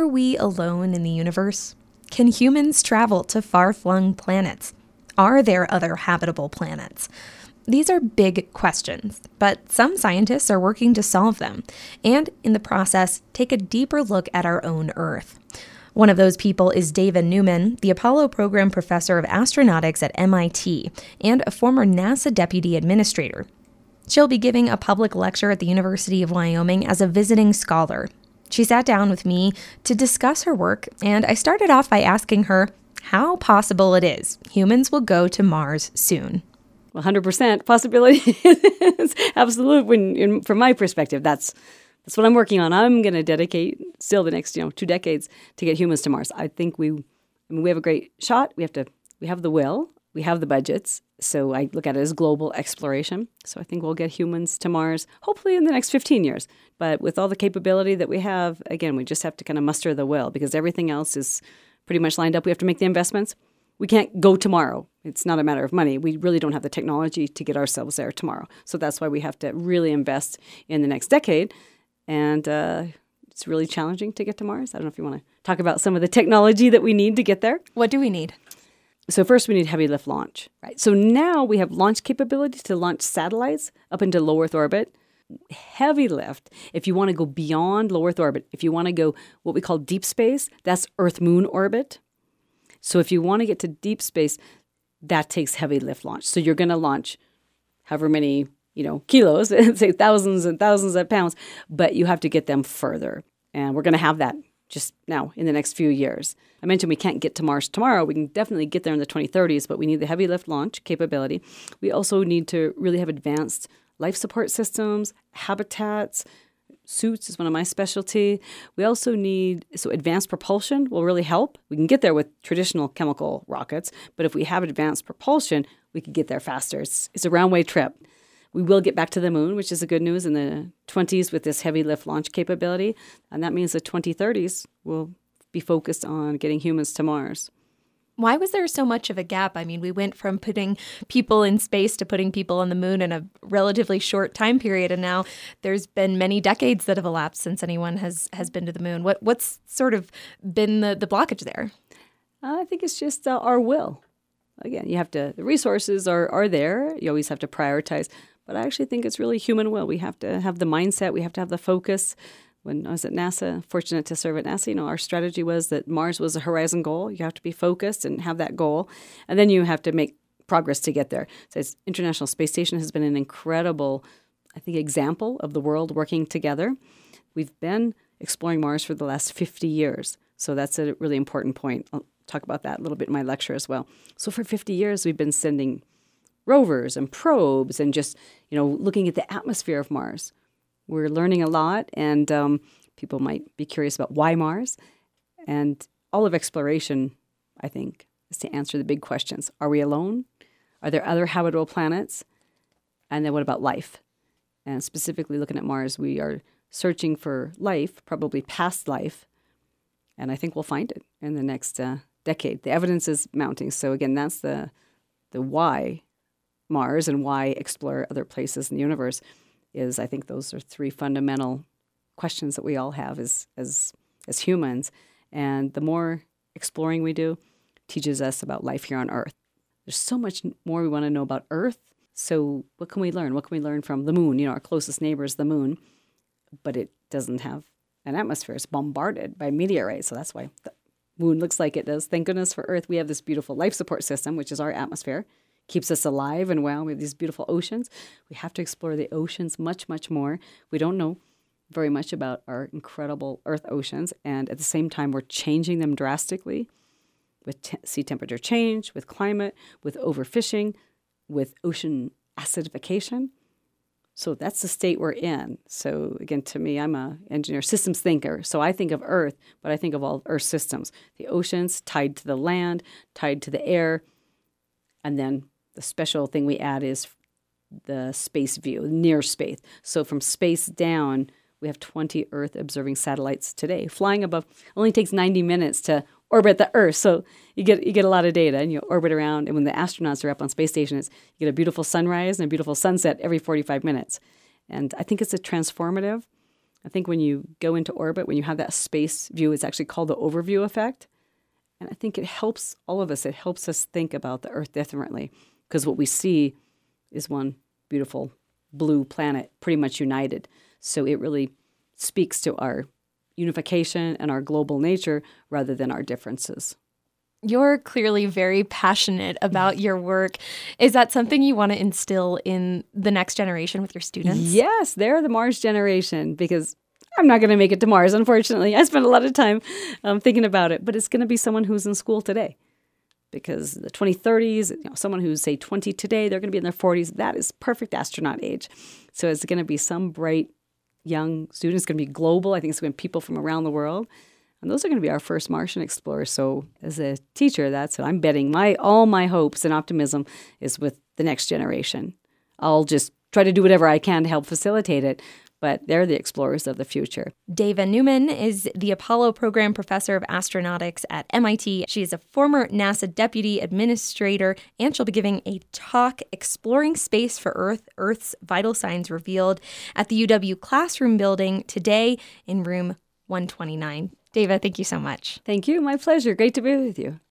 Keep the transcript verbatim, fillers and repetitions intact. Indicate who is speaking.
Speaker 1: we alone in the universe? Can humans travel to far-flung planets? Are there other habitable planets? These are big questions, but some scientists are working to solve them, and in the process, take a deeper look at our own Earth. One of those people is Dava Newman, the Apollo Program Professor of Astronautics at M I T and a former NASA Deputy Administrator. She'll be giving a public lecture at the University of Wyoming as a visiting scholar. She sat down with me to discuss her work, and I started off by asking her how possible it is humans will go to Mars soon.
Speaker 2: one hundred percent possibility is absolute. When, in, from my perspective, that's that's what I'm working on. I'm going to dedicate still the next you know two decades to get humans to Mars. I think we, I mean, we have a great shot. We have to, we have the will, we have the budgets. So I look at it as global exploration. So I think we'll get humans to Mars, hopefully in the next fifteen years. But with all the capability that we have, again, we just have to kind of muster the will because everything else is pretty much lined up. We have to make the investments. We can't go tomorrow. It's not a matter of money. We really don't have the technology to get ourselves there tomorrow. So that's why we have to really invest in the next decade. And uh, it's really challenging to get to Mars. I don't know if you want to talk about some of the technology that we need to get there.
Speaker 1: What do we need?
Speaker 2: So first we need heavy lift launch, right? So now we have launch capability to launch satellites up into low Earth orbit. Heavy lift, if you want to go beyond low Earth orbit, if you want to go what we call deep space, that's Earth-Moon orbit. So if you want to get to deep space, that takes heavy lift launch. So you're going to launch however many, you know, kilos, say thousands and thousands of pounds, but you have to get them further. And we're going to have that just now in the next few years. I mentioned we can't get to Mars tomorrow. We can definitely get there in the twenty thirties, but we need the heavy lift launch capability. We also need to really have advanced life support systems, habitats. Suits is one of my specialty. We also need, so advanced propulsion will really help. We can get there with traditional chemical rockets, but if we have advanced propulsion, we could get there faster. It's, it's a round-way trip. We will get back to the moon, which is the good news, in the twenties with this heavy lift launch capability. And that means the twenty thirties will be focused on getting humans to Mars.
Speaker 1: Why was there so much of a gap? I mean, we went from putting people in space to putting people on the moon in a relatively short time period, and now there's been many decades that have elapsed since anyone has, has been to the moon. What What's sort of been the, the blockage there?
Speaker 2: I think it's just uh, our will. Again, you have to, the resources are, are there. You always have to prioritize. But I actually think it's really human will. We have to have the mindset. We have to have the focus. When I was at NASA, fortunate to serve at NASA, you know, our strategy was that Mars was a horizon goal. You have to be focused and have that goal. And then you have to make progress to get there. So it's, International Space Station has been an incredible, I think, example of the world working together. We've been exploring Mars for the last fifty years. So that's a really important point. I'll talk about that a little bit in my lecture as well. So for fifty years, we've been sending rovers and probes and just, you know, looking at the atmosphere of Mars. We're learning a lot, and um, people might be curious about why Mars. And all of exploration, I think, is to answer the big questions. Are we alone? Are there other habitable planets? And then what about life? And specifically looking at Mars, we are searching for life, probably past life, and I think we'll find it in the next uh, decade. The evidence is mounting. So again, that's the the why Mars and why explore other places in the universe. Is I think those are three fundamental questions that we all have as as as humans. And the more exploring we do, teaches us about life here on Earth. There's so much more we want to know about Earth. So what can we learn? What can we learn from the moon? You know, our closest neighbor is the moon, but it doesn't have an atmosphere. It's bombarded by meteorites. So that's why the moon looks like it does. Thank goodness for Earth, we have this beautiful life support system, which is our atmosphere. Keeps us alive and well. We have these beautiful oceans. We have to explore the oceans much, much more. We don't know very much about our incredible Earth oceans, and at the same time, we're changing them drastically with t- sea temperature change, with climate, with overfishing, with ocean acidification. So that's the state we're in. So again, to me, I'm an engineer, systems thinker. So I think of Earth, but I think of all Earth systems. The oceans tied to the land, tied to the air, and then the special thing we add is the space view, near space. So from space down, we have twenty Earth-observing satellites today. Flying above only takes ninety minutes to orbit the Earth. So you get you get a lot of data, and you orbit around. And when the astronauts are up on space station, it's, you get a beautiful sunrise and a beautiful sunset every forty-five minutes. And I think it's a transformative. I think when you go into orbit, when you have that space view, it's actually called the overview effect. And I think it helps all of us. It helps us think about the Earth differently, because what we see is one beautiful blue planet pretty much united. So it really speaks to our unification and our global nature rather than our differences.
Speaker 1: You're clearly very passionate about your work. Is that something you want to instill in the next generation with your students?
Speaker 2: Yes, they're the Mars generation, because I'm not going to make it to Mars, unfortunately. I spent a lot of time um, thinking about it, but it's going to be someone who's in school today, because the twenty thirties, you know, someone who's, say, twenty today, they're going to be in their forties. That is perfect astronaut age. So it's going to be some bright young student. It's going to be global. I think it's going to be people from around the world. And those are going to be our first Martian explorers. So as a teacher, that's what I'm betting. My all my hopes and optimism is with the next generation. I'll just try to do whatever I can to help facilitate it, but they're the explorers of the future.
Speaker 1: Dava Newman is the Apollo Program Professor of Astronautics at M I T. She is a former NASA Deputy Administrator, and she'll be giving a talk exploring space for Earth, Earth's vital signs revealed at the U W Classroom Building today in room one twenty-nine. Dava, thank you so much.
Speaker 2: Thank you. My pleasure. Great to be with you.